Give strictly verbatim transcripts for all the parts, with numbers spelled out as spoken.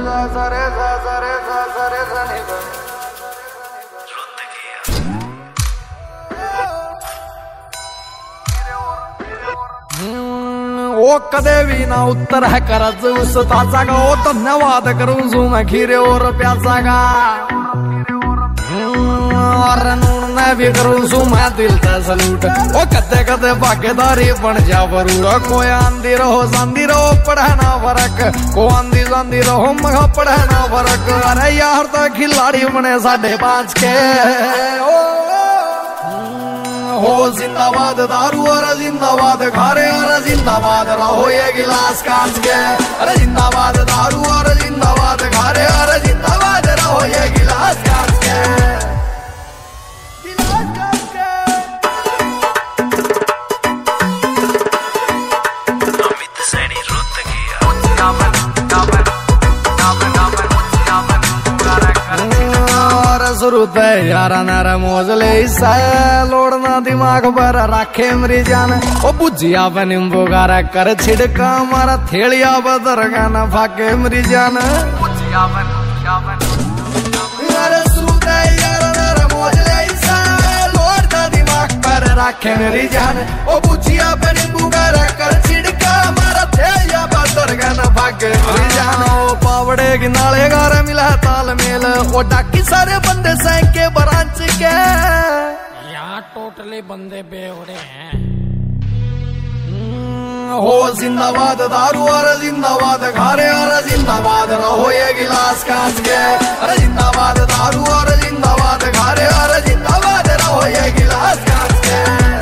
ओ कदे भी ना उत्तर है करज उस ताचा का ओ धन्यवाद करूं सू मैं खीरे और प्यासा का और नून मैं भी करूं सू मैं दिल ते सलूट ओ कदे कदे भागेदारी बन जा बरूड़ कोई आंदी रहो सांदी रहो पढ़ना फर्क को आंदी सांदी रहो मगा पढ़ना फर्क अरे यार तो खिलाड़ी बने साढ़े पांच के ओ हो जिंदाबाद दारू और जिंदाबाद खारे और जिंदाबाद रहो ये गिलास कांच के अरे जिंदाबाद दारू और जिंदाबाद खारे और जिंदाबाद रहो ये गिलास कांच के गिलास कांच के अमित सैनी रुत किया नावन नावन नावन नावन नावन शुरुत यारा नारा मोजले लोड़ना दिमाग पर राखे मरी जान ओ बुझिया पे नींबू गारा कर छिड़का मारा थेलिया बदर गाना फाके मरी जान बुझिया पे यारा शुरुत यारा नारा मोजले लोड़ना दिमाग पर राखे मरी जान ओ बुझिया पे नींबू गारा कर छिड़का मारा थेलिया बदर गाना फाके मरी जान ओ पावड़े की नाले गारा मिला ताल मेल ओ डाकी सारे बंदे सैके ब्रांच के यहाँ टोटली बंदे बेवड़े हैं हो जिंदाबाद दारू और जिंदाबाद खारे और जिंदाबाद रहो ये गिलास कांच के अरे जिंदाबाद दारू और जिंदाबाद खारे और जिंदाबाद रहो ये गिलास कांच के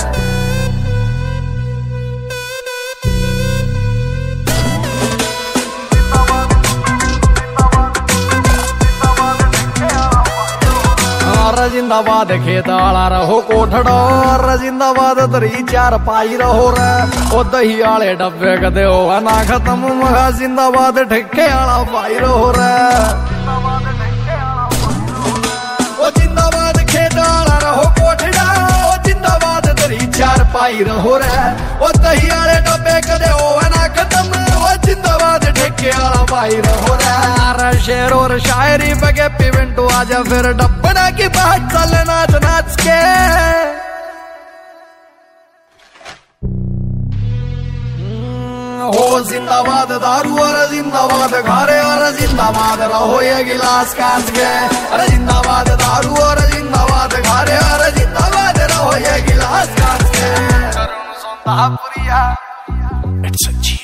जिंदाबाद खेत आला रहो कोठड़ो और जिंदाबाद तरी चार पाई रहो रे ओ दही आले डब्बे कदे हो ना खत्म मगा जिंदाबाद ठेके आला पाई रहो रे ओ जिंदाबाद खेत आला रहो कोठड़ा ओ जिंदाबाद तरी चार पाई रहो रे ओ दही आले डब्बे कदे हो ना खत्म ओ जिंदाबाद ठेके आला पाई रहो रे शेर और शायरी बगे पिवेंटू आजा फिर डब्बना की बात चले नाच नाच के हो जिंदाबाद दारू और जिंदाबाद खारे और जिंदाबाद रहो ये गिलास कांच के अरे जिंदाबाद दारू और जिंदाबाद खारे और जिंदाबाद रहो ये गिलास कांच के It's a G